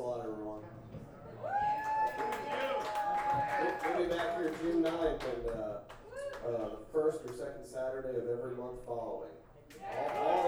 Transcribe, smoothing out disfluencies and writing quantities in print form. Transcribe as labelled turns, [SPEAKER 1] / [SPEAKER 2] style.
[SPEAKER 1] a lot, everyone. We'll be back here June 9th and the first or second Saturday of every month following. All